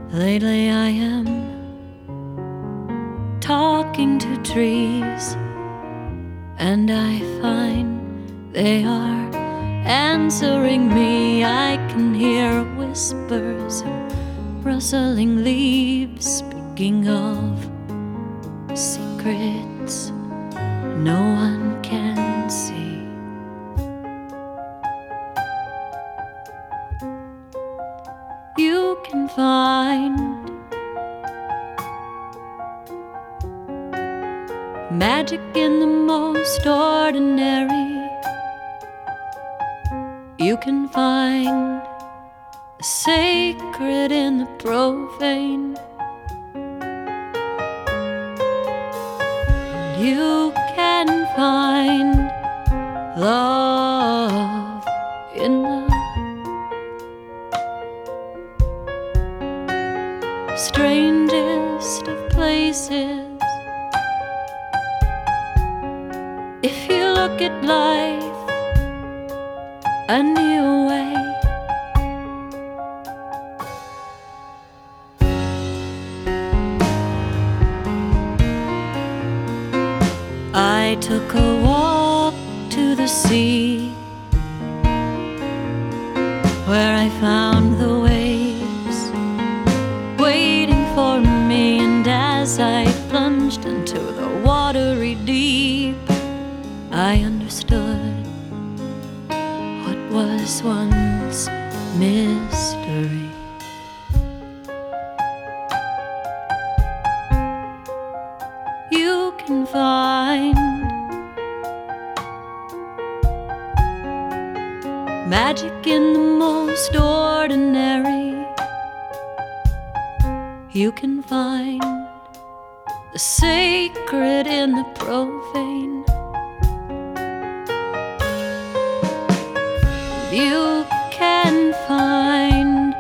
Lately I am talking to trees, and I find they are answering me. I can hear whispers and rustling leaves, speaking of secrets no one can see. You can find magic in the most ordinary. You can find the sacred in the profane. And you can find love in the strangest of places. If you look at life a new way, I took a walk to the sea, where I found the waves waiting for me. And as I plunged into the watery deep, I understood what was once mystery. You can find magic in the most ordinary. You can find the sacred in the profane. You can find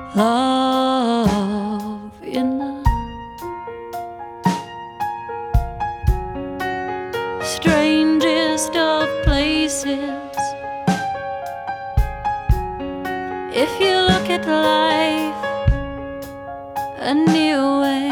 love in the strangest of places. If you look at life a new way,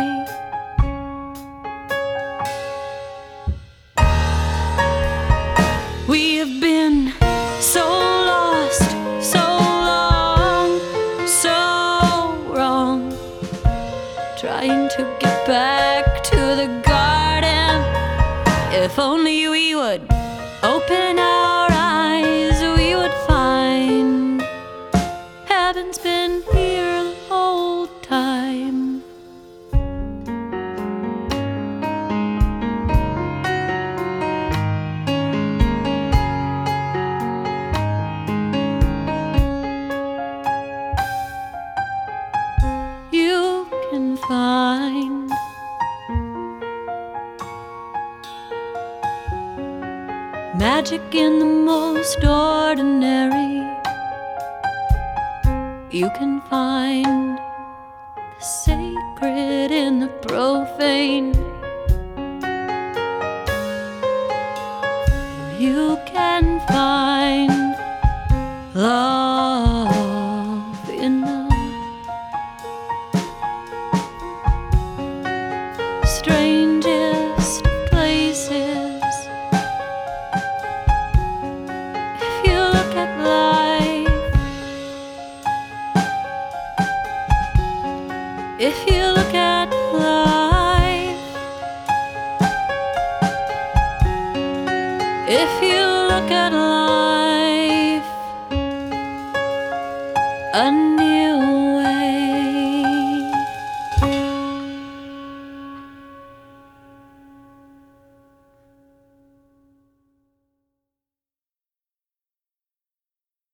we have been so lost, so long, so wrong, trying to get back to the garden. If only we would open our eyes, we would find heaven's been here the whole time. You can find magic in the most ordinary. You can find the sacred in the profane. You can find love in the strangest of places. If you look at life, if you look at life, if you look at life,